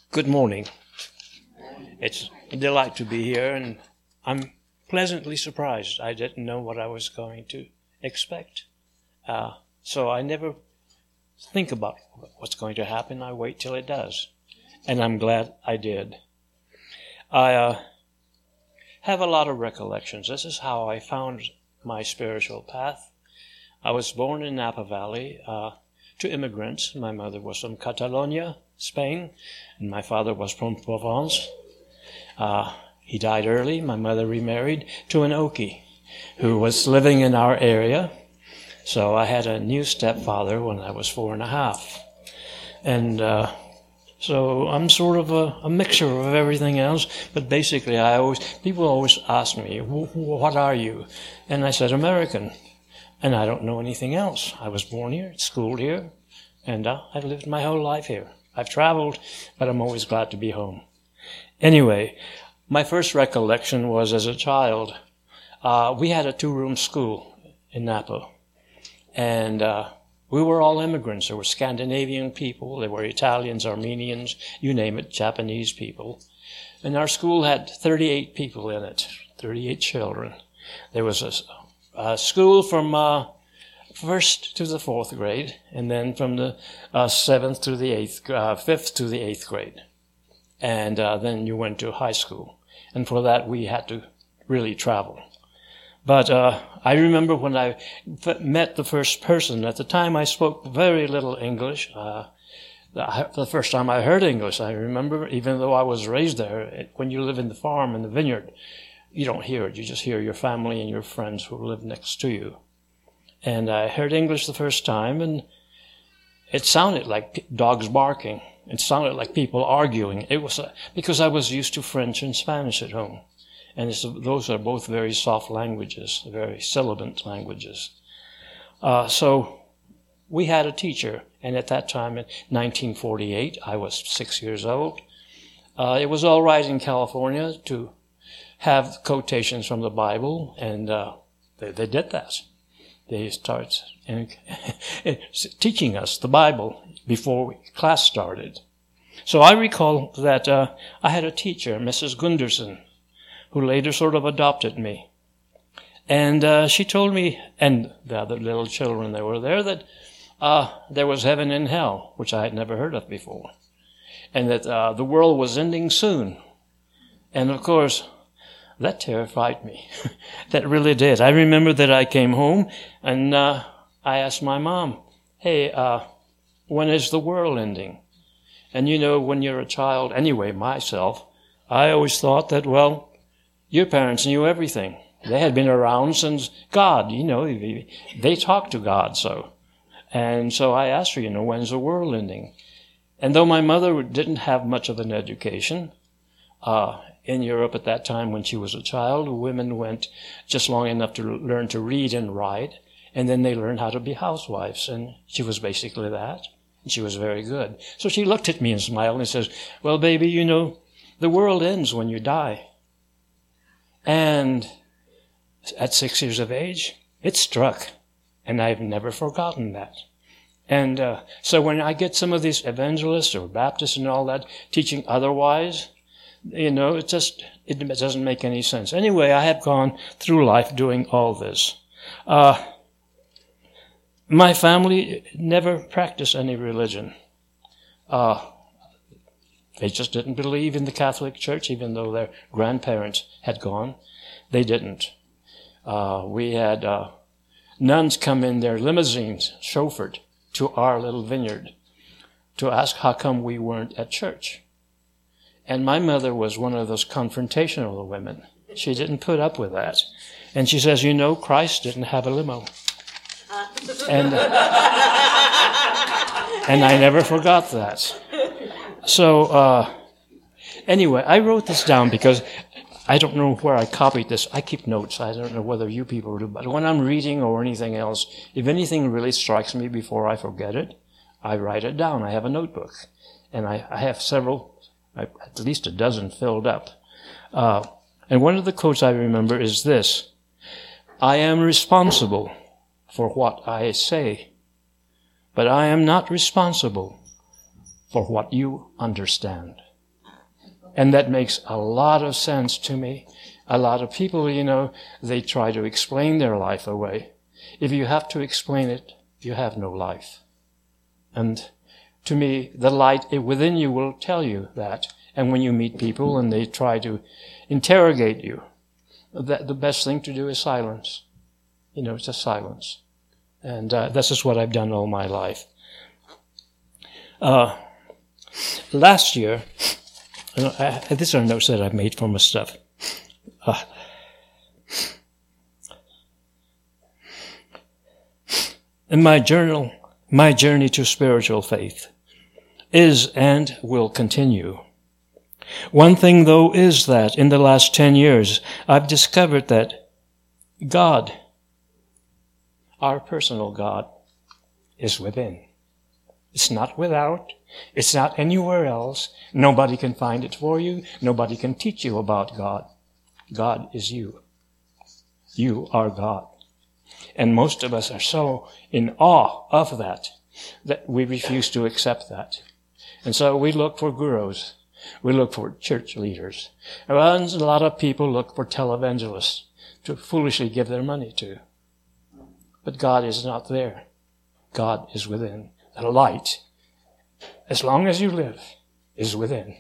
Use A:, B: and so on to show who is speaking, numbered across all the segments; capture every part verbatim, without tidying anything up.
A: Good morning. It's a delight to be here, and I'm pleasantly surprised. I didn't know what I was going to expect. Uh, so I never think about what's going to happen. I wait till it does. And I'm glad I did. I uh, have a lot of recollections. This is how I found my spiritual path. I was born in Napa Valley uh, to immigrants. My mother was from Catalonia, Spain, and my father was from Provence. Uh, he died early. My mother remarried to an Okie who was living in our area. So I had a new stepfather when I was four and a half. And uh, so I'm sort of a, a mixture of everything else. But basically, I always people always ask me, what are you? And I said, American. And I don't know anything else. I was born here, schooled here, and uh, I've lived my whole life here. I've traveled, but I'm always glad to be home. Anyway, my first recollection was as a child. Uh, we had a two-room school in Napa, and uh, we were all immigrants. There were Scandinavian people, there were Italians, Armenians, you name it, Japanese people. And our school had thirty-eight people in it, thirty-eight children. There was a Uh, school from uh, first to the fourth grade, and then from the uh, seventh to the eighth, uh, fifth to the eighth grade, and uh, then you went to high school. And for that, we had to really travel. But uh, I remember when I f- met the first person. At the time, I spoke very little English. Uh, the, the first time I heard English, I remember, even though I was raised there, it, when you live in the farm in the vineyard, you don't hear it. You just hear your family and your friends who live next to you. And I heard English the first time, and it sounded like p- dogs barking. It sounded like people arguing. It was uh, because I was used to French and Spanish at home. And it's, those are both very soft languages, very sibilant languages. Uh, so we had a teacher, and at that time in nineteen forty-eight, I was six years old. Uh, it was all right in California to have quotations from the Bible, and uh, they, they did that. They started teaching us the Bible before class started. So I recall that uh, I had a teacher, Missus Gunderson, who later sort of adopted me. And uh, she told me, and the other little children that were there, that uh, there was heaven and hell, which I had never heard of before, and that uh, the world was ending soon. And of course, that terrified me. That really did. I remember that I came home and uh, I asked my mom, hey, uh, when is the world ending? And you know, when you're a child, anyway, myself, I always thought that, well, your parents knew everything. They had been around since God, you know, they talked to God, so. And so I asked her, you know, when's the world ending? And though my mother didn't have much of an education, uh, in Europe at that time when she was a child, women went just long enough to learn to read and write, and then they learned how to be housewives, and she was basically that. And she was very good. So she looked at me and smiled and says, well, baby, you know, the world ends when you die. And at six years of age, it struck, and I've never forgotten that. And uh, so when I get some of these evangelists or Baptists and all that teaching otherwise, you know, it just, it doesn't make any sense. Anyway, I had gone through life doing all this. Uh, my family never practiced any religion. Uh, they just didn't believe in the Catholic Church, even though their grandparents had gone. They didn't. Uh, we had uh, nuns come in their limousines, chauffeured, to our little vineyard to ask how come we weren't at church. And my mother was one of those confrontational women. She didn't put up with that. And she says, you know, Christ didn't have a limo. And, uh, and I never forgot that. So, uh, anyway, I wrote this down because I don't know where I copied this. I keep notes. I don't know whether you people do. But when I'm reading or anything else, if anything really strikes me before I forget it, I write it down. I have a notebook. And I, I have several, at least a dozen filled up. Uh, and one of the quotes I remember is this: I am responsible for what I say, but I am not responsible for what you understand. And that makes a lot of sense to me. A lot of people, you know, they try to explain their life away. If you have to explain it, you have no life. And to me, the light within you will tell you that. And when you meet people and they try to interrogate you, that the best thing to do is silence. You know, just silence. And uh, this is what I've done all my life. Uh, last year, uh, these are notes that I've made for my stuff. Uh, in my journal, my journey to spiritual faith is and will continue. One thing, though, is that in the last ten years, I've discovered that God, our personal God, is within. It's not without. It's not anywhere else. Nobody can find it for you. Nobody can teach you about God. God is you. You are God. And most of us are so in awe of that, that we refuse to accept that. And so we look for gurus. We look for church leaders. And a lot of people look for televangelists to foolishly give their money to. But God is not there. God is within. The light, as long as you live, is within.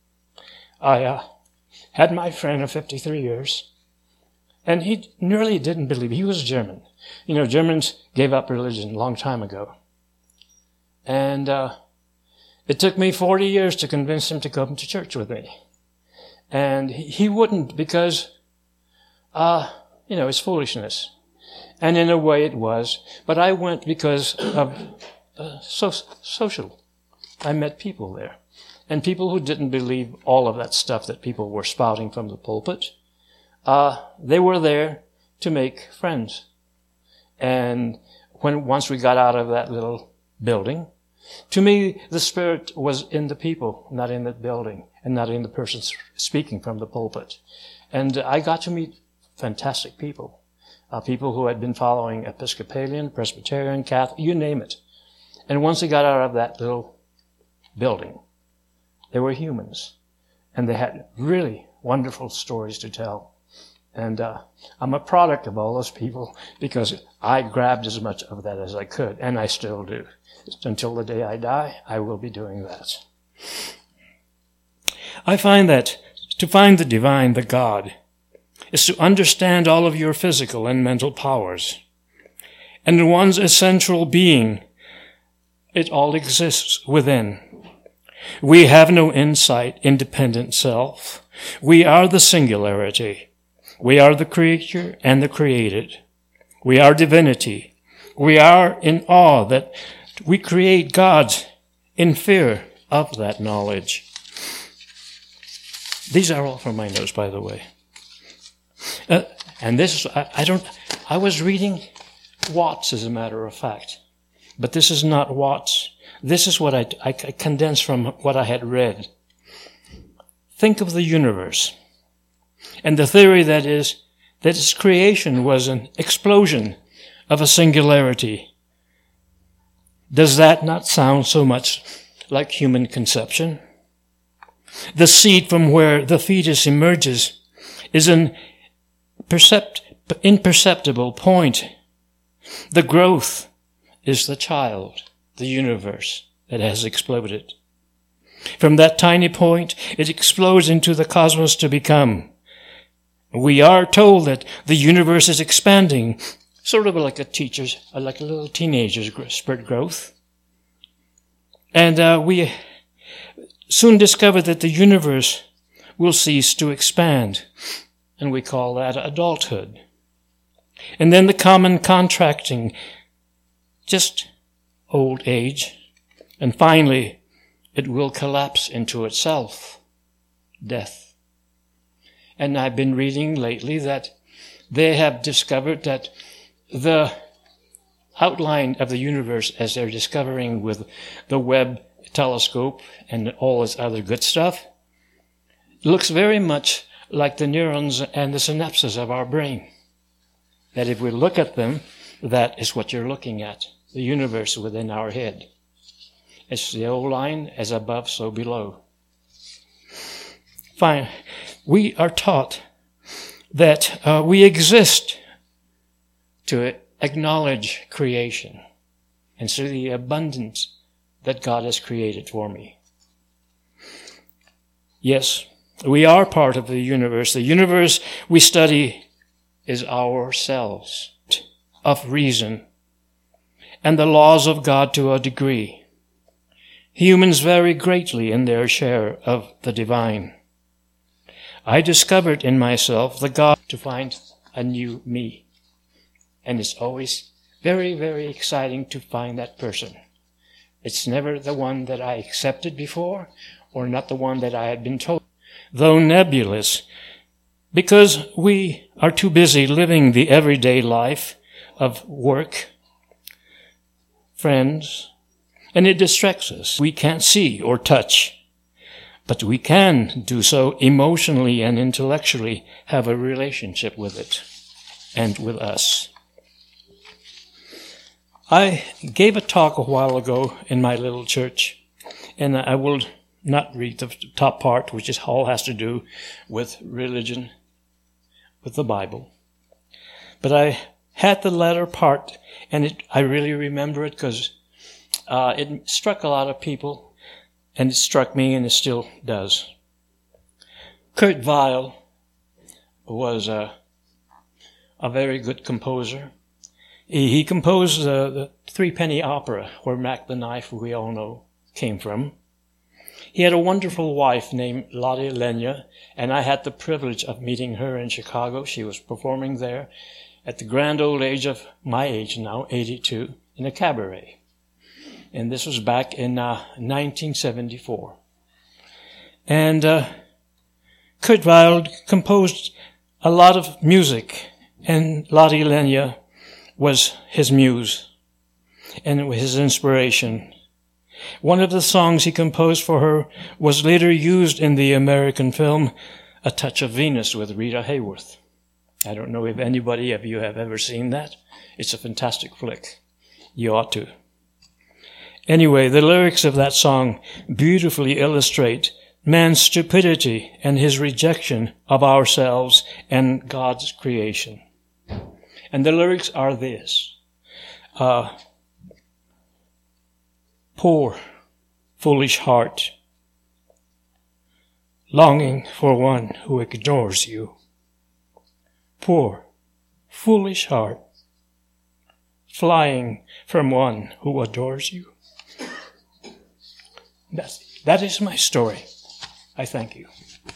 A: I uh, had my friend of fifty-three years, and he nearly didn't believe. He was German. You know, Germans gave up religion a long time ago. And uh, it took me forty years to convince him to come to church with me. And he, he wouldn't because, uh, you know, it's foolishness. And in a way it was. But I went because of uh, so, social. I met people there. And people who didn't believe all of that stuff that people were spouting from the pulpit. Uh, they were there to make friends. And when once we got out of that little building, to me, the Spirit was in the people, not in the building, and not in the person speaking from the pulpit. And I got to meet fantastic people, uh, people who had been following Episcopalian, Presbyterian, Catholic, you name it. And once we got out of that little building, they were humans, and they had really wonderful stories to tell. And uh, I'm a product of all those people because I grabbed as much of that as I could, and I still do. Until the day I die, I will be doing that. I find that to find the divine, the God, is to understand all of your physical and mental powers. And in one's essential being, it all exists within. We have no insight, independent self. We are the singularity. We are the creature and the created. We are divinity. We are in awe that we create gods in fear of that knowledge. These are all from my notes, by the way. Uh, and this, I, I don't, I was reading Watts, as a matter of fact. But this is not Watts. This is what I, I condensed from what I had read. Think of the universe. And the theory that is, that its creation was an explosion of a singularity. Does that not sound so much like human conception? The seed from where the fetus emerges is an percept, imperceptible point. The growth is the child, the universe that has exploded. From that tiny point, it explodes into the cosmos to become. We are told that the universe is expanding, sort of like a teacher's, like a little teenager's spirit growth. And uh, we soon discover that the universe will cease to expand, and we call that adulthood. And then the common contracting, just old age, and finally it will collapse into itself, death. And I've been reading lately that they have discovered that the outline of the universe, as they're discovering with the Webb telescope and all this other good stuff, looks very much like the neurons and the synapses of our brain. That if we look at them, that is what you're looking at, the universe within our head. It's the old line, as above, so below.
B: find, we are taught that uh, we exist to acknowledge creation and see the abundance that God has created for me. Yes, we are part of the universe. The universe we study is ourselves, of reason, and the laws of God to a degree. Humans vary greatly in their share of the divine. I discovered in myself the God to find a new me. And it's always very, very exciting to find that person. It's never the one that I accepted before, or not the one that I had been told. Though nebulous, because we are too busy living the everyday life of work, friends, and it distracts us. We can't see or touch, but we can do so emotionally and intellectually, have a relationship with it and with us. I gave a talk a while ago in my little church, and I will not read the top part, which is all has to do with religion, with the Bible. But I had the latter part, and it, I really remember it because uh, it struck a lot of people, and it struck me, and it still does. Kurt Weill was a, a very good composer. He, he composed uh, the Three Penny Opera, where Mac the Knife, we all know, came from. He had a wonderful wife named Lottie Lenya, and I had the privilege of meeting her in Chicago. She was performing there at the grand old age of my age now, eighty-two, in a cabaret. And this was back in uh, nineteen seventy-four. And uh, Kurt Weill composed a lot of music, and Lottie Lenya was his muse and his inspiration. One of the songs he composed for her was later used in the American film A Touch of Venus with Rita Hayworth. I don't know if anybody of you have ever seen that. It's a fantastic flick. You ought to. Anyway, the lyrics of that song beautifully illustrate man's stupidity and his rejection of ourselves and God's creation. And the lyrics are this. Uh, Poor, foolish heart, longing for one who ignores you. Poor, foolish heart, flying from one who adores you. That's, that is my story. I thank you.